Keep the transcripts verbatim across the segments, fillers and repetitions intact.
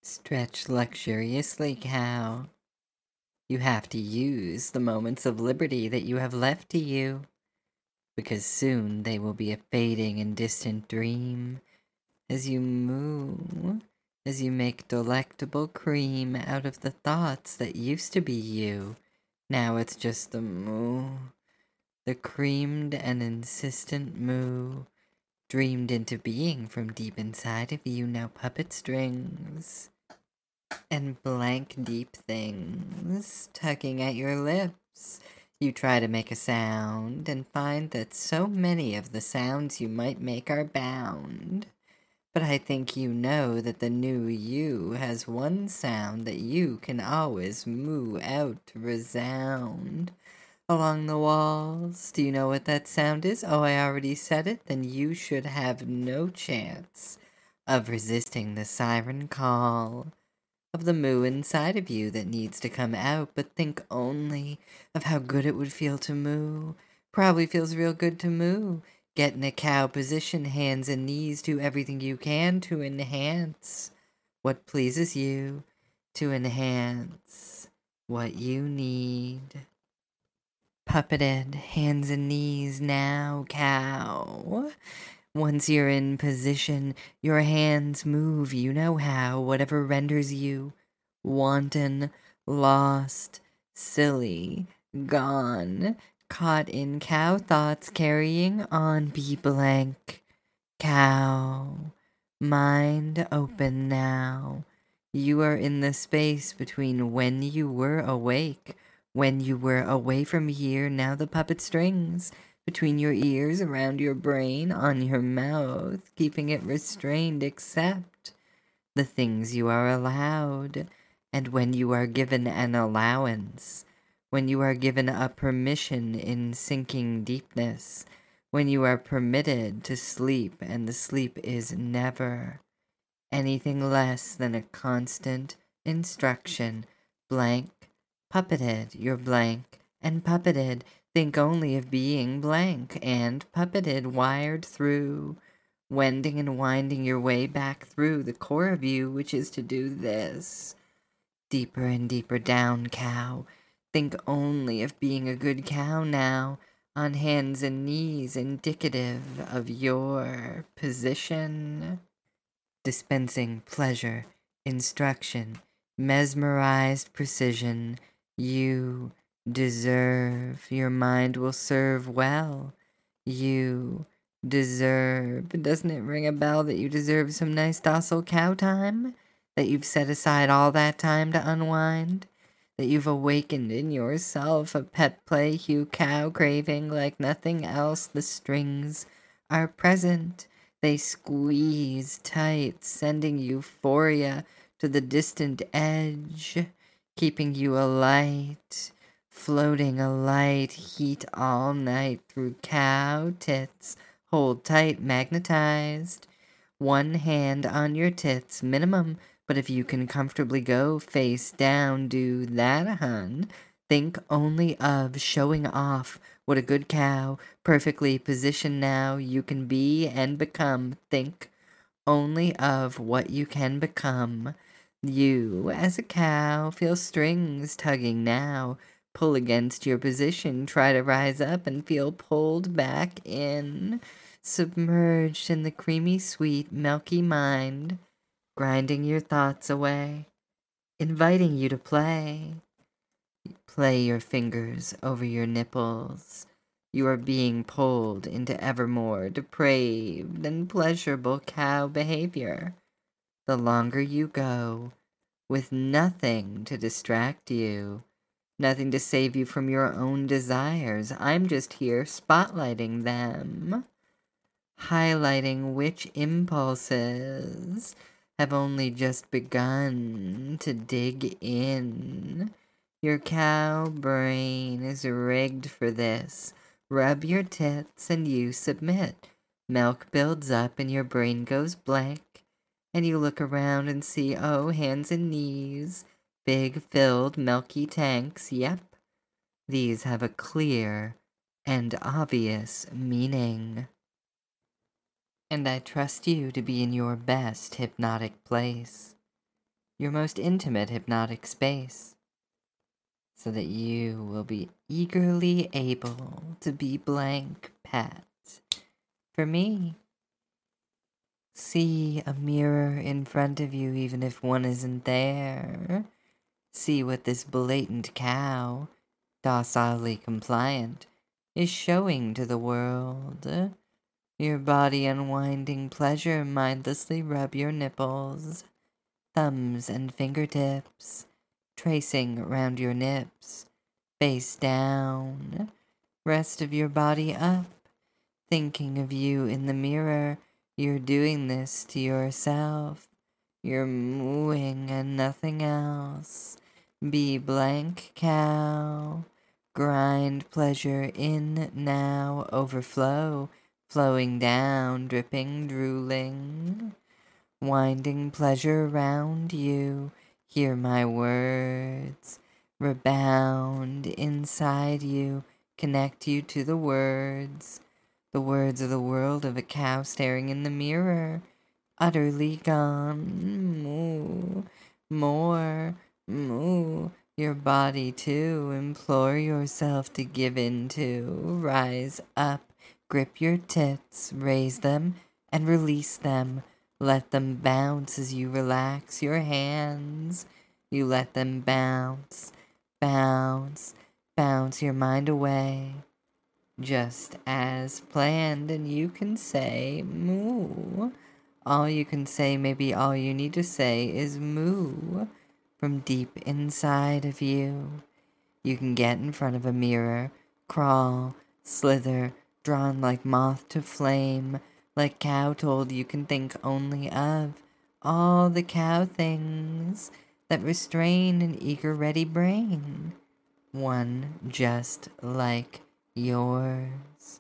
Stretch luxuriously, cow. You have to use the moments of liberty that you have left to you, because soon they will be a fading and distant dream as you moo, as you make delectable cream out of the thoughts that used to be you. Now it's just the moo, the creamed and insistent moo, dreamed into being from deep inside of you, now puppet strings and blank deep things tugging at your lips. You try to make a sound and find that so many of the sounds you might make are bound. But I think you know that the new you has one sound that you can always moo out to resound along the walls. Do you know what that sound is? Oh, I already said it. Then you should have no chance of resisting the siren call of the moo inside of you that needs to come out, but think only of how good it would feel to moo. Probably feels real good to moo. Get in a cow position, hands and knees, do everything you can to enhance what pleases you, to enhance what you need. Puppeted, hands and knees now, cow. Once you're in position, your hands move, you know how, whatever renders you wanton, lost, silly, gone, caught in cow thoughts, carrying on, be blank, cow, mind open now. You are in the space between when you were awake, when you were away from here, now the puppet strings between your ears, around your brain, on your mouth, keeping it restrained, except the things you are allowed. And when you are given an allowance, when you are given a permission in sinking deepness, when you are permitted to sleep, and the sleep is never anything less than a constant instruction, blank, puppeted, you're blank, and puppeted, think only of being blank, and puppeted, wired through, wending and winding your way back through the core of you, which is to do this. Deeper and deeper down, cow. Think only of being a good cow now, on hands and knees, indicative of your position. Dispensing pleasure, instruction, mesmerized precision. You deserve, your mind will serve well. You deserve, doesn't it ring a bell that you deserve some nice docile cow time? That you've set aside all that time to unwind? That you've awakened in yourself a pet play hue cow craving like nothing else? The strings are present. They squeeze tight, sending euphoria to the distant edge, keeping you alight, floating a light heat all night through cow tits. Hold tight, magnetized. One hand on your tits, minimum, but if you can comfortably go face down, do that, hun. Think only of showing off what a good cow, perfectly positioned now, you can be and become. Think only of what you can become. You, as a cow, feel strings tugging now. Pull against your position, try to rise up and feel pulled back in. Submerged in the creamy, sweet, milky mind, grinding your thoughts away, inviting you to play. Play your fingers over your nipples. You are being pulled into ever more depraved and pleasurable cow behavior. The longer you go, with nothing to distract you, nothing to save you from your own desires, I'm just here spotlighting them, highlighting which impulses have only just begun to dig in. Your cow brain is rigged for this. Rub your tits and you submit. Milk builds up and your brain goes blank. And you look around and see, oh, hands and knees, big filled milky tanks, yep. These have a clear and obvious meaning. And I trust you to be in your best hypnotic place. your most intimate hypnotic space, so that you will be eagerly able to be blank pet. For me, see a mirror in front of you even if one isn't there. See what this blatant cow, docilely compliant, is showing to the world. Your body unwinding pleasure mindlessly rub your nipples, thumbs and fingertips, tracing around your nips, face down, rest of your body up, thinking of you in the mirror. You're doing this to yourself. You're mooing and nothing else. Be blank cow. Grind pleasure in now, overflow, flowing down, dripping, drooling. Winding pleasure around you, hear my words. Rebound inside you, connect you to the words. The words of the world of a cow staring in the mirror. Utterly gone. Moo. More. Moo. Your body too. Implore yourself to give in to. Rise up. Grip your tits. Raise them and release them. Let them bounce as you relax your hands. You let them bounce. Bounce. Bounce your mind away. Just as planned, and you can say moo. All you can say, maybe all you need to say, is moo from deep inside of you. You can get in front of a mirror, crawl, slither, drawn like moth to flame, like cow told you can think only of all the cow things that restrain an eager ready brain. One just like yours.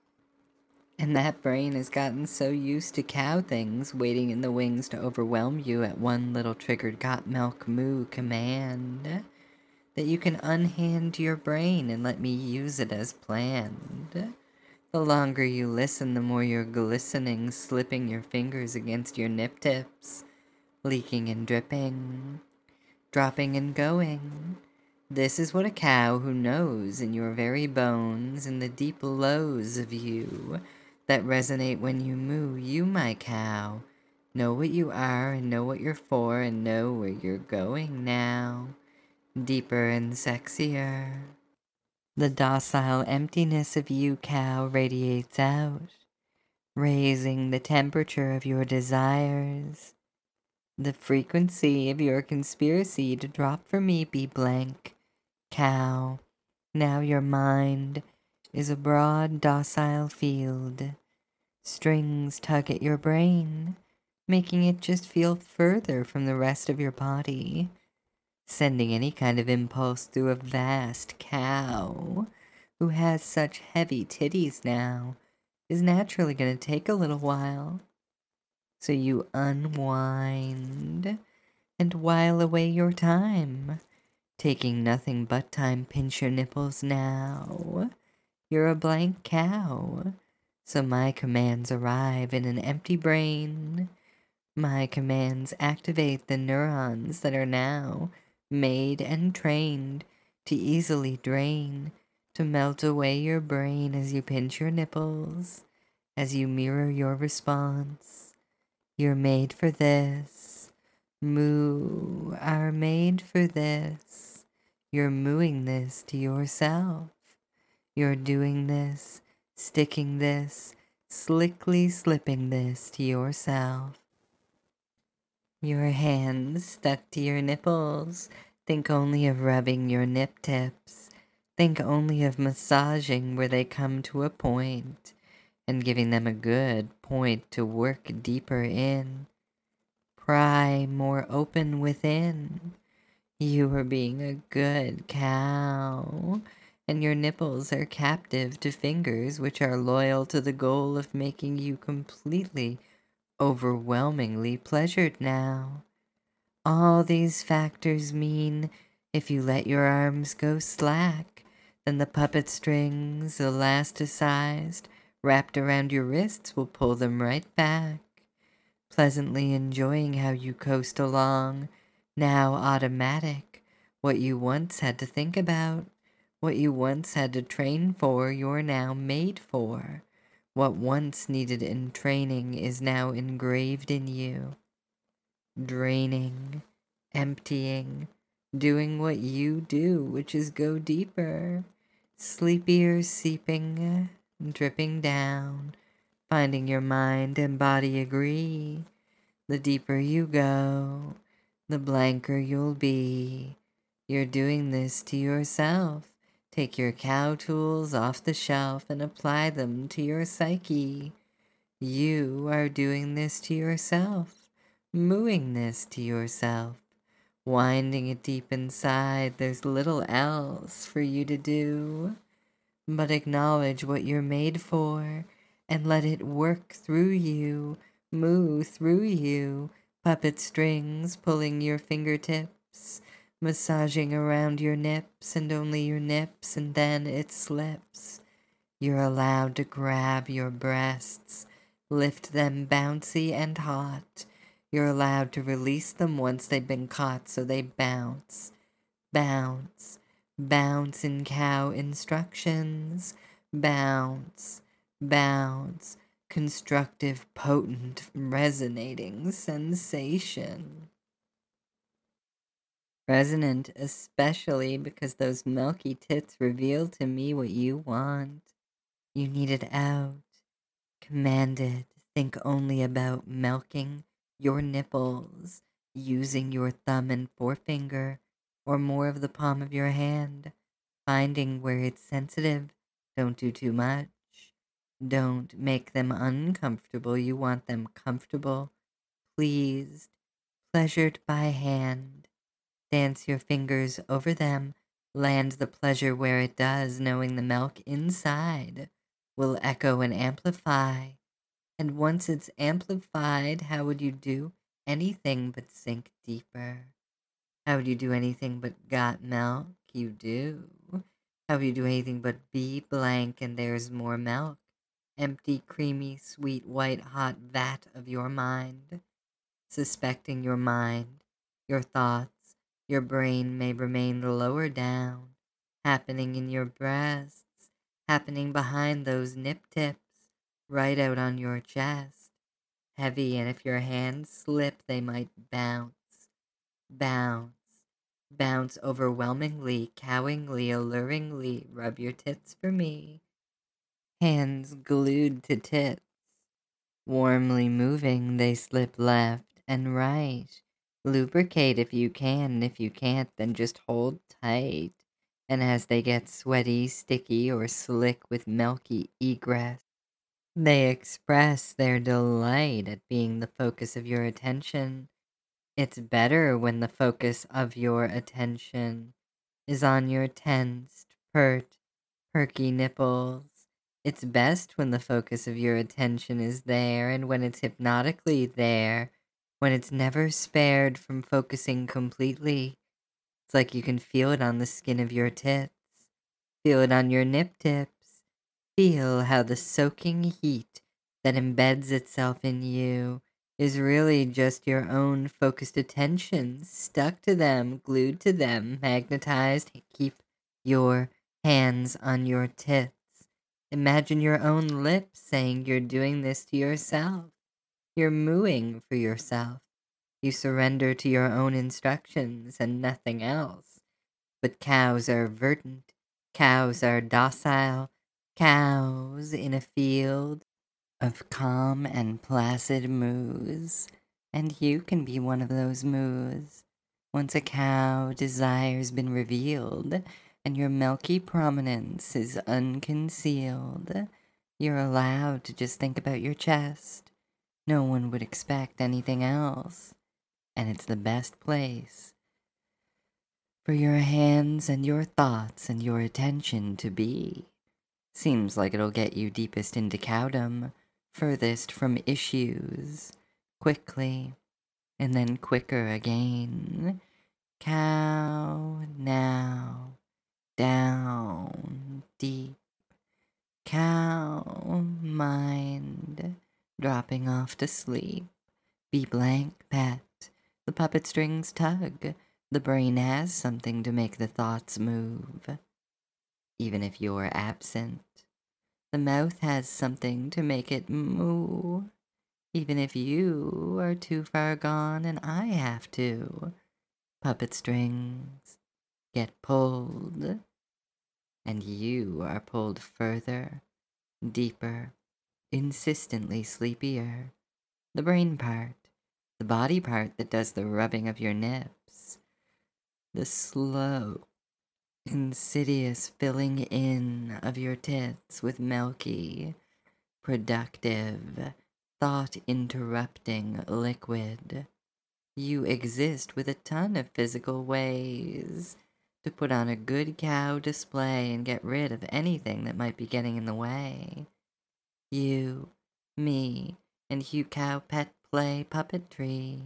And that brain has gotten so used to cow things waiting in the wings to overwhelm you at one little triggered got milk moo command that you can unhand your brain and let me use it as planned. The longer you listen, the more you're glistening, slipping your fingers against your nip tips, leaking and dripping, dropping and going. This is what a cow who knows in your very bones, in the deep lows of you that resonate when you moo. You, my cow, know what you are and know what you're for and know where you're going now. Deeper and sexier. The docile emptiness of you, cow, radiates out, raising the temperature of your desires. The frequency of your conspiracy to drop for me be blank. Cow, now your mind is a broad, docile field. Strings tug at your brain, making it just feel further from the rest of your body. Sending any kind of impulse through a vast cow who has such heavy titties now is naturally going to take a little while. So you unwind and while away your time. Taking nothing but time, pinch your nipples now. You're a blank cow, so my commands arrive in an empty brain. My commands activate the neurons that are now made and trained to easily drain, to melt away your brain as you pinch your nipples, as you mirror your response. You're made for this. Moo are made for this. You're mooing this to yourself. You're doing this, sticking this, slickly slipping this to yourself. Your hands stuck to your nipples. Think only of rubbing your nip tips. Think only of massaging where they come to a point and giving them a good point to work deeper in. Pry more open within. You are being a good cow, and your nipples are captive to fingers which are loyal to the goal of making you completely, overwhelmingly pleasured now. All these factors mean if you let your arms go slack, then the puppet strings, elasticized, wrapped around your wrists will pull them right back, pleasantly enjoying how you coast along, now automatic. What you once had to think about, what you once had to train for, you're now made for. What once needed in training is now engraved in you. Draining, emptying, doing what you do, which is go deeper. Sleepier seeping, dripping down, finding your mind and body agree. The deeper you go, the blanker you'll be. You're doing this to yourself. Take your cow tools off the shelf and apply them to your psyche. You are doing this to yourself, mooing this to yourself, winding it deep inside. There's little else for you to do, but acknowledge what you're made for and let it work through you, move through you, puppet strings pulling your fingertips, massaging around your nips and only your nips, and then it slips. You're allowed to grab your breasts, lift them bouncy and hot. You're allowed to release them once they've been caught so they bounce, bounce, bounce in cow instructions, bounce, bounce, constructive, potent, resonating sensation. Resonant, especially because those milky tits reveal to me what you want. You need it out. Commanded, think only about milking your nipples, using your thumb and forefinger, or more of the palm of your hand, finding where it's sensitive. Don't do too much. Don't make them uncomfortable. You want them comfortable, pleased, pleasured by hand. Dance your fingers over them. Land the pleasure where it does, knowing the milk inside will echo and amplify. And once it's amplified, how would you do anything but sink deeper? How would you do anything but got milk? You do. How would you do anything but be blank and there's more milk? Empty, creamy, sweet, white, hot vat of your mind. Suspecting your mind, your thoughts, your brain may remain lower down, happening in your breasts, happening behind those nip tips, right out on your chest, heavy, and if your hands slip, they might bounce, bounce, bounce overwhelmingly, cowingly, alluringly. Rub your tits for me. Hands glued to tits, warmly moving, they slip left and right. Lubricate if you can, and if you can't, then just hold tight. And as they get sweaty, sticky, or slick with milky egress, they express their delight at being the focus of your attention. It's better when the focus of your attention is on your tensed, pert, perky nipples. It's best when the focus of your attention is there, and when it's hypnotically there, when it's never spared from focusing completely. It's like you can feel it on the skin of your tits, feel it on your nip tips, feel how the soaking heat that embeds itself in you is really just your own focused attention, stuck to them, glued to them, magnetized. Keep your hands on your tits. Imagine your own lips saying you're doing this to yourself. You're mooing for yourself. You surrender to your own instructions and nothing else. But cows are verdant. Cows are docile. Cows in a field of calm and placid moos. And you can be one of those moos. Once a cow desire's been revealed, and your milky prominence is unconcealed, you're allowed to just think about your chest. No one would expect anything else, and it's the best place for your hands and your thoughts and your attention to be. Seems like it'll get you deepest into cowdom, furthest from issues, quickly, and then quicker again. Cow now. Down deep, cow mind, dropping off to sleep. Be blank, pet, The puppet strings tug. The brain has something to make the thoughts move. Even if you're absent, the mouth has something to make it moo. Even if you are too far gone and I have to, puppet strings get pulled, and you are pulled further, deeper, insistently sleepier. The brain part, the body part that does the rubbing of your nips, the slow, insidious filling in of your tits with milky, productive, thought-interrupting liquid. You exist with a ton of physical ways to put on a good cow display and get rid of anything that might be getting in the way. You, me, and Hugh Cow pet play puppetry.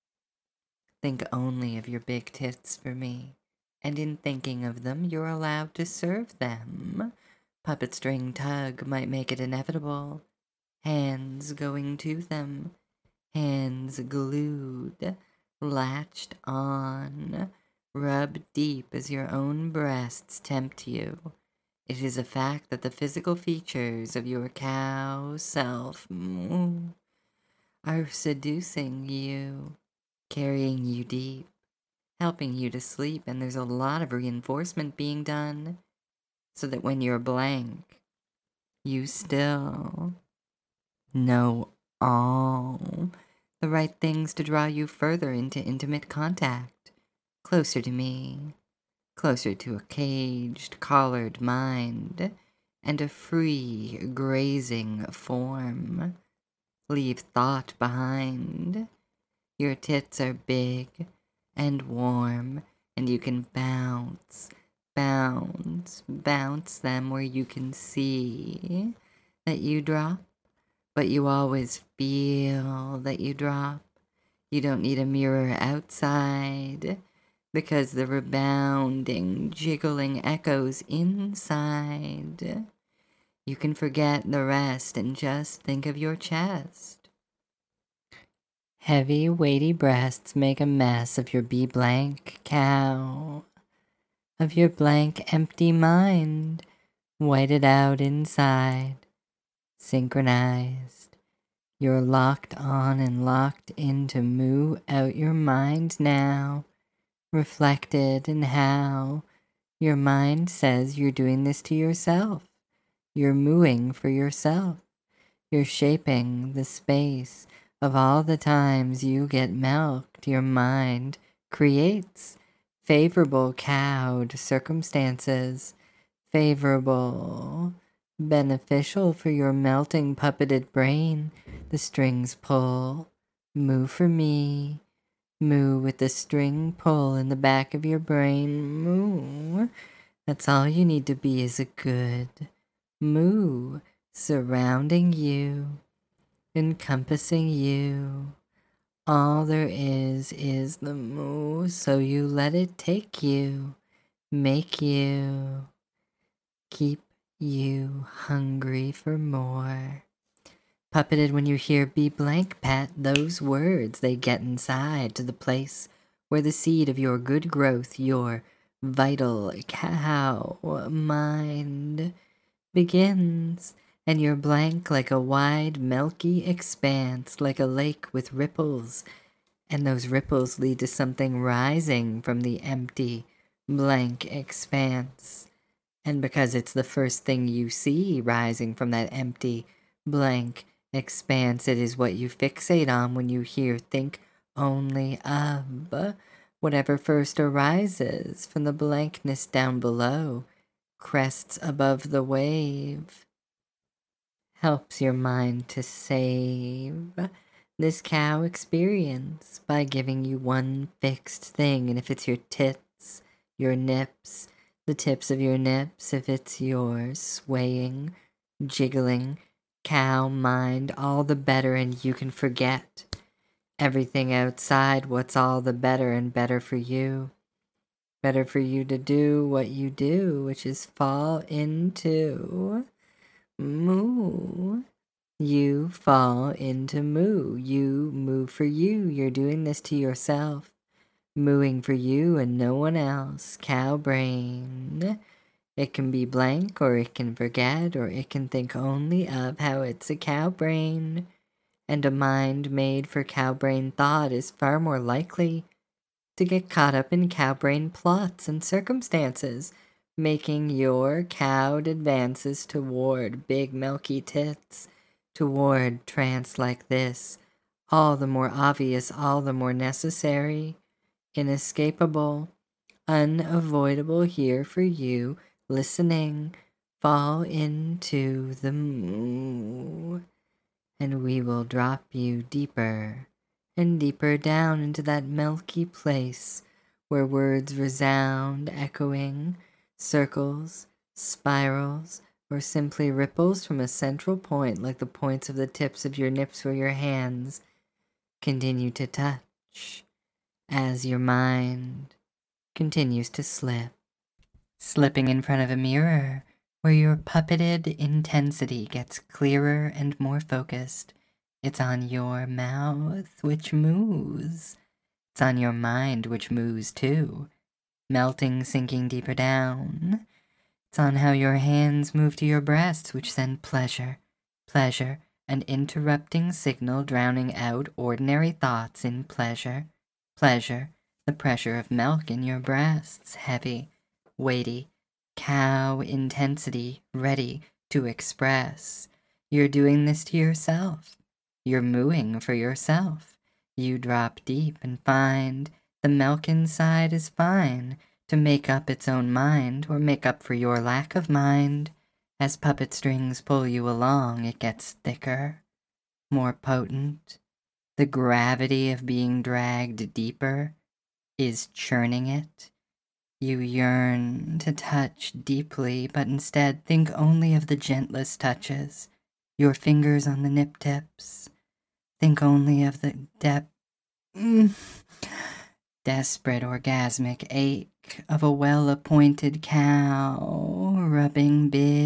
Think only of your big tits for me, and in thinking of them, you're allowed to serve them. Puppet string tug might make it inevitable. Hands going to them, hands glued, latched on, rubbed deep as your own breasts tempt you. It is a fact that the physical features of your cow self mm, are seducing you, carrying you deep, helping you to sleep, and there's a lot of reinforcement being done so that when you're blank, you still know all the right things to draw you further into intimate contact, closer to me, closer to a caged, collared mind, and a free, grazing form. Leave thought behind. Your tits are big and warm, and you can bounce, bounce, bounce them where you can see that you drop, but you always feel that you drop. You don't need a mirror outside, because the rebounding, jiggling echoes inside. You can forget the rest and just think of your chest. Heavy, weighty breasts make a mess of your be-blank cow, of your blank, empty mind, whited out inside, synchronized. You're locked on and locked in to moo out your mind now, reflected in how your mind says you're doing this to yourself. You're mooing for yourself. You're shaping the space of all the times you get milked. Your mind creates favorable cowed circumstances, favorable, beneficial for your melting puppeted brain. The strings pull. Moo for me. Moo with the string pull in the back of your brain. Moo. That's all you need to be is a good moo, surrounding you, encompassing you. All there is is the moo, so you let it take you, make you, keep you hungry for more. Puppeted when you hear be blank, pet, those words, they get inside to the place where the seed of your good growth, your vital cow mind begins, and you're blank like a wide, milky expanse, like a lake with ripples, and those ripples lead to something rising from the empty, blank expanse. And because it's the first thing you see rising from that empty, blank expanse, it is what you fixate on when you hear think only of. Whatever first arises from the blankness down below, crests above the wave, helps your mind to save this cow experience by giving you one fixed thing. And if it's your tits, your nips, the tips of your nips, if it's your swaying, jiggling cow mind, all the better, and you can forget everything outside. What's all the better and better for you? Better for you to do what you do, which is fall into moo. You fall into moo. You moo for you. You're doing this to yourself. Mooing for you and no one else. Cow brain. It can be blank, or it can forget, or it can think only of how it's a cow brain. And a mind made for cow brain thought is far more likely to get caught up in cow brain plots and circumstances, making your cowed advances toward big milky tits, toward trance like this, all the more obvious, all the more necessary, inescapable, unavoidable here for you, listening, fall into the moo, and we will drop you deeper and deeper down into that milky place where words resound, echoing, circles, spirals, or simply ripples from a central point like the points of the tips of your nips or your hands continue to touch as your mind continues to slip, slipping in front of a mirror where your puppeted intensity gets clearer and more focused. It's on your mouth, which moves. It's on your mind, which moves too, melting, sinking deeper down. It's on how your hands move to your breasts, which send pleasure, pleasure, an interrupting signal drowning out ordinary thoughts in pleasure, pleasure, the pressure of milk in your breasts, heavy, weighty, cow intensity, ready to express. You're doing this to yourself. You're mooing for yourself. You drop deep and find the milk inside is fine to make up its own mind or make up for your lack of mind. As puppet strings pull you along, it gets thicker, more potent. The gravity of being dragged deeper is churning it. You yearn to touch deeply, but instead think only of the gentlest touches, your fingers on the nip tips. Think only of the depth, mm, desperate orgasmic ache of a well-appointed cow rubbing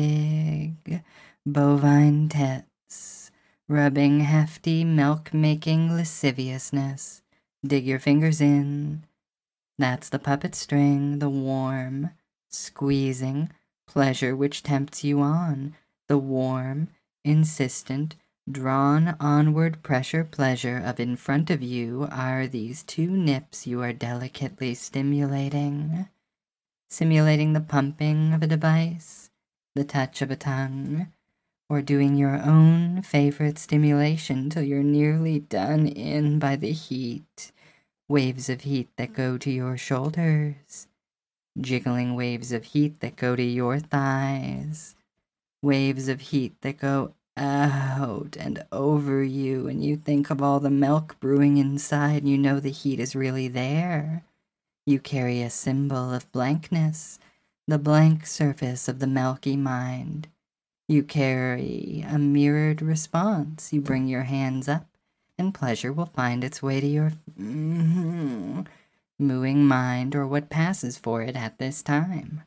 big bovine tits, rubbing hefty milk-making lasciviousness. Dig your fingers in. That's the puppet string, the warm, squeezing pleasure which tempts you on, the warm, insistent, drawn onward pressure pleasure of in front of you are these two nips you are delicately stimulating, simulating the pumping of a device, the touch of a tongue, or doing your own favorite stimulation till you're nearly done in by the heat. Waves of heat that go to your shoulders, jiggling waves of heat that go to your thighs, waves of heat that go out and over you, and you think of all the milk brewing inside, and you know the heat is really there. You carry a symbol of blankness, the blank surface of the milky mind. You carry a mirrored response. You bring your hands up, and pleasure will find its way to your mm-hmm, mooing mind, or what passes for it at this time.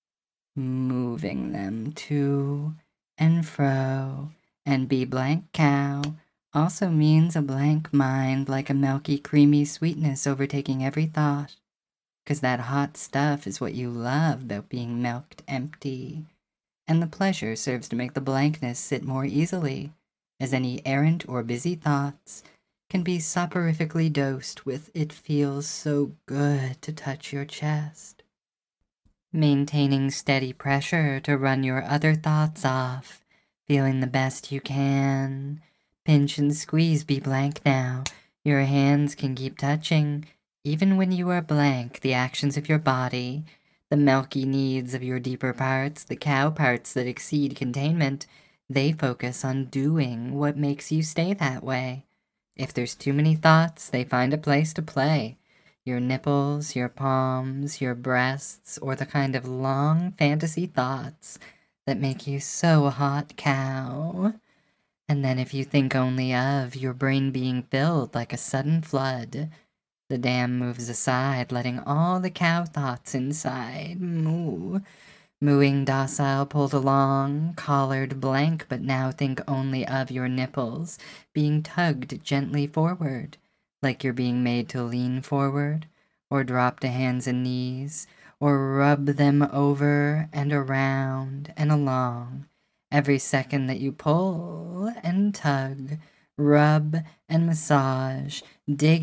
Moving them to and fro, and be blank cow also means a blank mind, like a milky, creamy sweetness overtaking every thought, because that hot stuff is what you love about being milked empty, and the pleasure serves to make the blankness sit more easily, as any errant or busy thoughts can be soporifically dosed with "it feels so good to touch your chest." Maintaining steady pressure to run your other thoughts off, feeling the best you can. Pinch and squeeze, be blank now. Your hands can keep touching, even when you are blank, the actions of your body, the milky needs of your deeper parts, the cow parts that exceed containment. They focus on doing what makes you stay that way. If there's too many thoughts, they find a place to play. Your nipples, your palms, your breasts, or the kind of long fantasy thoughts that make you so hot, cow. And then if you think only of your brain being filled like a sudden flood, the dam moves aside, letting all the cow thoughts inside moo, Mooing docile, pulled along, collared blank, but now think only of your nipples being tugged gently forward, like you're being made to lean forward, or drop to hands and knees, or rub them over and around and along. Every second that you pull and tug, rub and massage, dig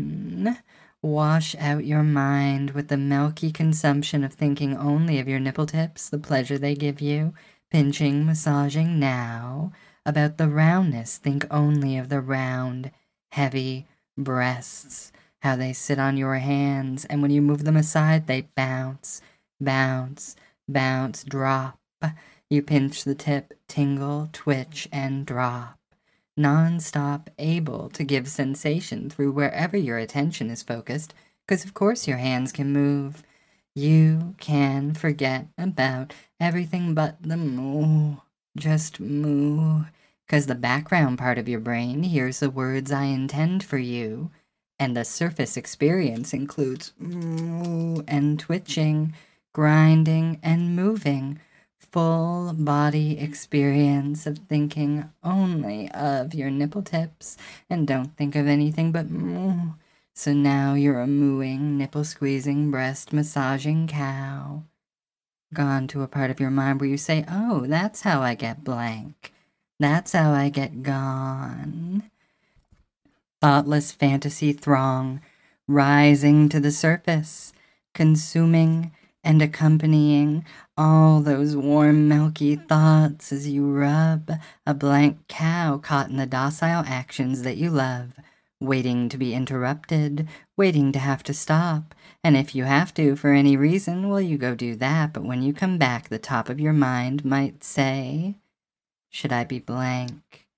in, wash out your mind with the milky consumption of thinking only of your nipple tips, the pleasure they give you, pinching, massaging now, about the roundness, think only of the round, heavy breasts, how they sit on your hands, and when you move them aside, they bounce, bounce, bounce, drop. You pinch the tip, tingle, twitch, and drop. Non-stop, able to give sensation through wherever your attention is focused, because of course your hands can move. You can forget about everything but the moo. Just moo, because the background part of your brain hears the words I intend for you, and the surface experience includes moo and twitching, grinding, and moving. Full body experience of thinking only of your nipple tips and don't think of anything but moo. So now you're a mooing, nipple squeezing, breast massaging cow. Gone to a part of your mind where you say, oh, that's how I get blank. That's how I get gone. Thoughtless fantasy throng, rising to the surface, consuming and accompanying all those warm, milky thoughts as you rub a blank cow caught in the docile actions that you love, waiting to be interrupted, waiting to have to stop. And if you have to for any reason, well, you go do that. But when you come back, the top of your mind might say, should I be blank,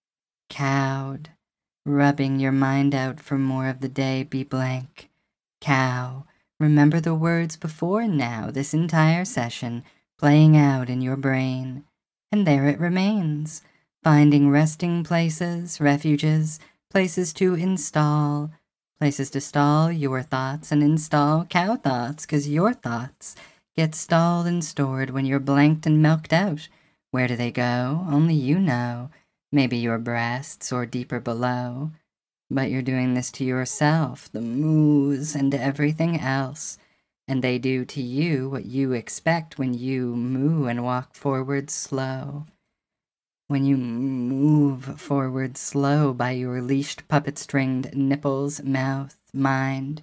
cowed, rubbing your mind out for more of the day, be blank, cow. Remember the words before and now, this entire session, playing out in your brain. And there it remains, finding resting places, refuges, places to install, places to stall your thoughts and install cow thoughts, because your thoughts get stalled and stored when you're blanked and milked out. Where do they go? Only you know. Maybe your breasts or deeper below. But you're doing this to yourself, the moos and everything else, and they do to you what you expect when you moo and walk forward slow. When you move forward slow by your leashed puppet-stringed nipples, mouth, mind,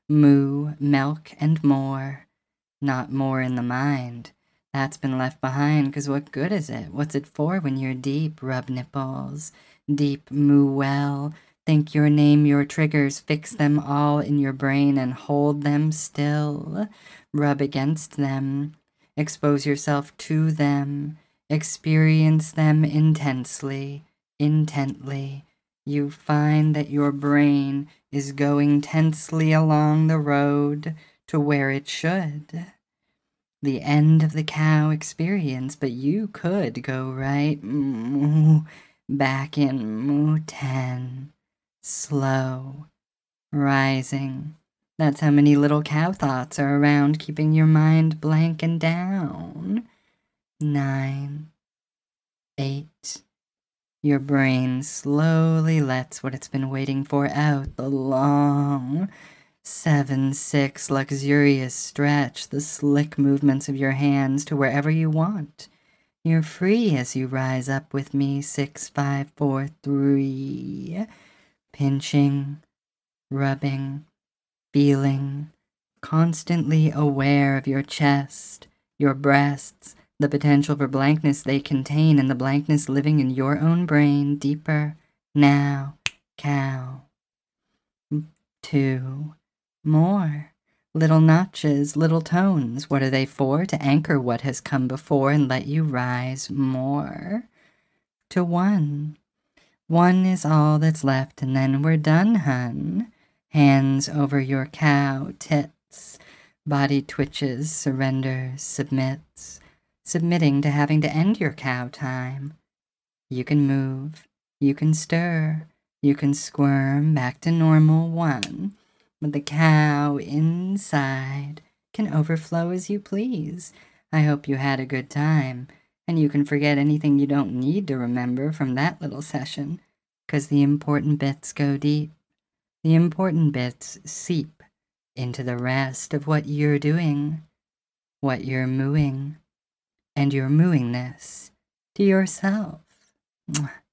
moo, milk, and more. Not more in the mind. That's been left behind, 'cause what good is it? What's it for when you're deep, rub nipples, deep, moo well, think your name, your triggers, fix them all in your brain and hold them still. Rub against them. Expose yourself to them. Experience them intensely, intently. You find that your brain is going tensely along the road to where it should. The end of the cow experience, but you could go right moo, back in moo ten. Slow, rising. That's how many little cow thoughts are around, keeping your mind blank and down. Nine, eight. Your brain slowly lets what it's been waiting for out, the long seven, six, luxurious stretch, the slick movements of your hands to wherever you want. You're free as you rise up with me, six, five, four, three. Pinching, rubbing, feeling, constantly aware of your chest, your breasts, the potential for blankness they contain, and the blankness living in your own brain, deeper, now, cow. Two, more. Little notches, little tones. What are they for? To anchor what has come before and let you rise more. To one. One is all that's left, and then we're done, hun. Hands over your cow tits. Body twitches, surrenders, submits. Submitting to having to end your cow time. You can move. You can stir. You can squirm back to normal one. But the cow inside can overflow as you please. I hope you had a good time, and you can forget anything you don't need to remember from that little session, 'cause the important bits go deep. The important bits seep into the rest of what you're doing, what you're mooing, and your mooingness to yourself. Mwah.